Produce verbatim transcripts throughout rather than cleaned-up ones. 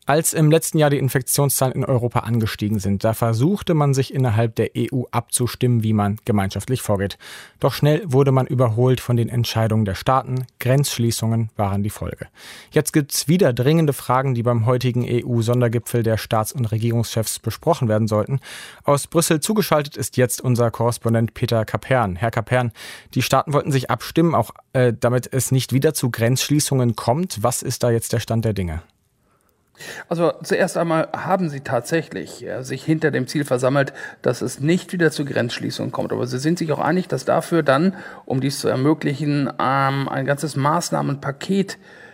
Als im letzten Jahr die Infektionszahlen in Europa angestiegen sind, da versuchte man sich innerhalb der E U abzustimmen, wie man gemeinschaftlich vorgeht. Doch schnell wurde man überholt von den Entscheidungen der Staaten. Grenzschließungen waren die Folge. Jetzt gibt's wieder dringende Fragen, die beim heutigen E U-Sondergipfel der Staats- und Regierungschefs besprochen werden sollten. Aus Brüssel zugeschaltet ist jetzt unser Korrespondent Peter Kapern. Herr Kapern, die Staaten wollten sich abstimmen, auch äh, damit es nicht wieder zu Grenzschließungen kommt. Was ist da jetzt der Stand der Dinge? Also zuerst einmal haben sie tatsächlich äh, sich hinter dem Ziel versammelt, dass es nicht wieder zu Grenzschließungen kommt. Aber sie sind sich auch einig, dass dafür dann, um dies zu ermöglichen, ähm, ein ganzes Maßnahmenpaket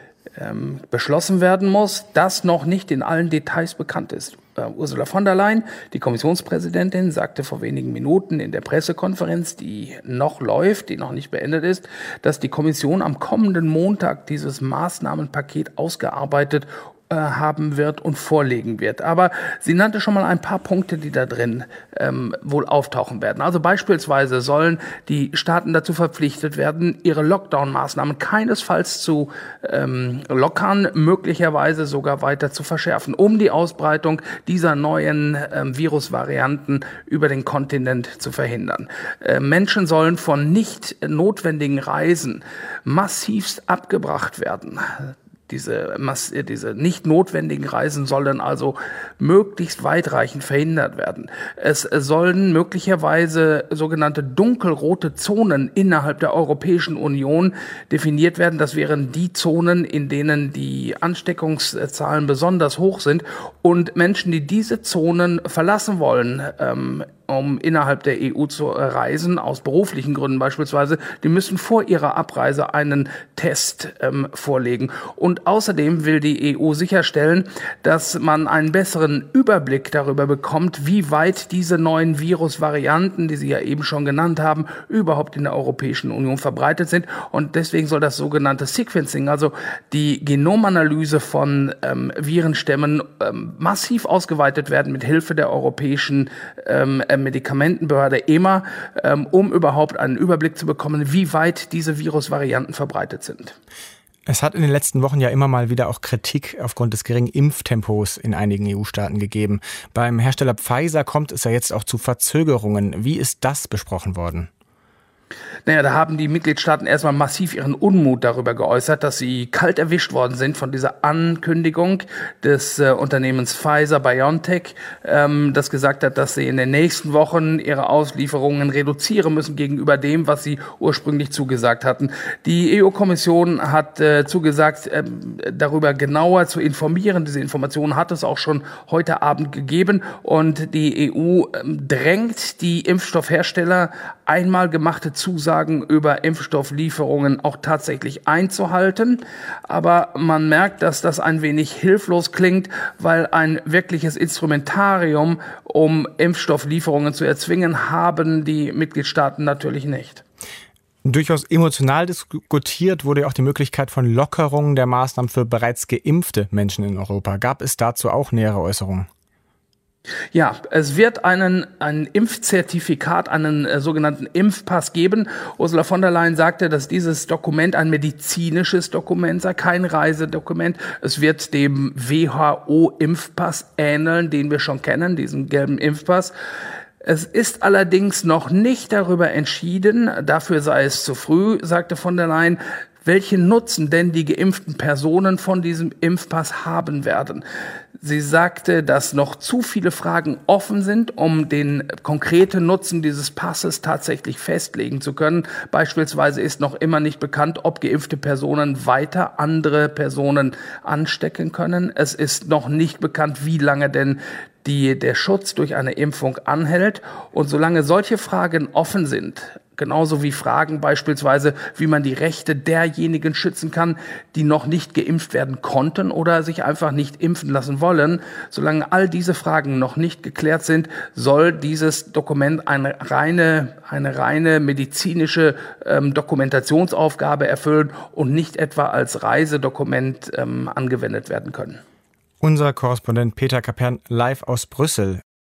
ähm, beschlossen werden muss, das noch nicht in allen Details bekannt ist. Uh, Ursula von der Leyen, die Kommissionspräsidentin, sagte vor wenigen Minuten in der Pressekonferenz, die noch läuft, die noch nicht beendet ist, dass die Kommission am kommenden Montag dieses Maßnahmenpaket ausgearbeitet haben wird und vorlegen wird. Aber sie nannte schon mal ein paar Punkte, die da drin ähm, wohl auftauchen werden. Also beispielsweise sollen die Staaten dazu verpflichtet werden, ihre Lockdown-Maßnahmen keinesfalls zu ähm, lockern, möglicherweise sogar weiter zu verschärfen, um die Ausbreitung dieser neuen ähm, Virusvarianten über den Kontinent zu verhindern. Äh, Menschen sollen von nicht notwendigen Reisen massivst abgebracht werden. Diese, diese nicht notwendigen Reisen sollen also möglichst weitreichend verhindert werden. Es sollen möglicherweise sogenannte dunkelrote Zonen innerhalb der Europäischen Union definiert werden. Das wären die Zonen, in denen die Ansteckungszahlen besonders hoch sind. Und Menschen, die diese Zonen verlassen wollen, ähm, um innerhalb der E U zu reisen, aus beruflichen Gründen beispielsweise, die müssen vor ihrer Abreise einen Test ähm, vorlegen. Und außerdem will die E U sicherstellen, dass man einen besseren Überblick darüber bekommt, wie weit diese neuen Virusvarianten, die Sie ja eben schon genannt haben, überhaupt in der Europäischen Union verbreitet sind. Und deswegen soll das sogenannte Sequencing, also die Genomanalyse von ähm, Virenstämmen, ähm, massiv ausgeweitet werden mit Hilfe der Europäischen ähm, Medikamentenbehörde E M A, ähm, um überhaupt einen Überblick zu bekommen, wie weit diese Virusvarianten verbreitet sind. Es hat in den letzten Wochen ja immer mal wieder auch Kritik aufgrund des geringen Impftempos in einigen E U-Staaten gegeben. Beim Hersteller Pfizer kommt es ja jetzt auch zu Verzögerungen. Wie ist das besprochen worden? Naja, da haben die Mitgliedstaaten erstmal massiv ihren Unmut darüber geäußert, dass sie kalt erwischt worden sind von dieser Ankündigung des äh, Unternehmens Pfizer-BioNTech, ähm, das gesagt hat, dass sie in den nächsten Wochen ihre Auslieferungen reduzieren müssen gegenüber dem, was sie ursprünglich zugesagt hatten. Die E U-Kommission hat äh, zugesagt, äh, darüber genauer zu informieren. Diese Informationen hat es auch schon heute Abend gegeben. Und die E U äh, drängt die Impfstoffhersteller, einmal gemachte Zusagen über Impfstofflieferungen auch tatsächlich einzuhalten. Aber man merkt, dass das ein wenig hilflos klingt, weil ein wirkliches Instrumentarium, um Impfstofflieferungen zu erzwingen, haben die Mitgliedstaaten natürlich nicht. Durchaus emotional diskutiert wurde ja auch die Möglichkeit von Lockerungen der Maßnahmen für bereits geimpfte Menschen in Europa. Gab es dazu auch nähere Äußerungen? Ja, es wird einen, ein Impfzertifikat, einen äh, sogenannten Impfpass geben. Ursula von der Leyen sagte, dass dieses Dokument ein medizinisches Dokument sei, kein Reisedokument. Es wird dem W H O-Impfpass ähneln, den wir schon kennen, diesen gelben Impfpass. Es ist allerdings noch nicht darüber entschieden, dafür sei es zu früh, sagte von der Leyen, welchen Nutzen denn die geimpften Personen von diesem Impfpass haben werden. Sie sagte, dass noch zu viele Fragen offen sind, um den konkreten Nutzen dieses Passes tatsächlich festlegen zu können. Beispielsweise ist noch immer nicht bekannt, ob geimpfte Personen weiter andere Personen anstecken können. Es ist noch nicht bekannt, wie lange denn die, der Schutz durch eine Impfung anhält. Und solange solche Fragen offen sind, genauso wie Fragen beispielsweise, wie man die Rechte derjenigen schützen kann, die noch nicht geimpft werden konnten oder sich einfach nicht impfen lassen wollen. Solange all diese Fragen noch nicht geklärt sind, soll dieses Dokument eine reine, eine reine medizinische ähm, Dokumentationsaufgabe erfüllen und nicht etwa als Reisedokument ähm, angewendet werden können. Unser Korrespondent Peter Kapern live aus Brüssel.